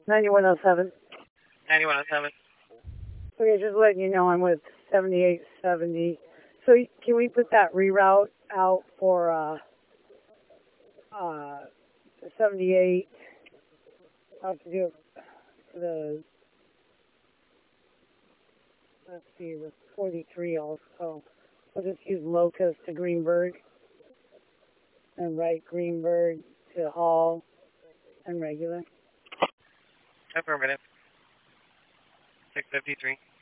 9107. 9107. Okay, just letting you know I'm with 7870. So can we put that reroute out for 78? I'll have to do it for the, let's see, the 43 also. We'll just use Locust to Greenberg and write Greenberg to Hall and regular. Affirmative. 653.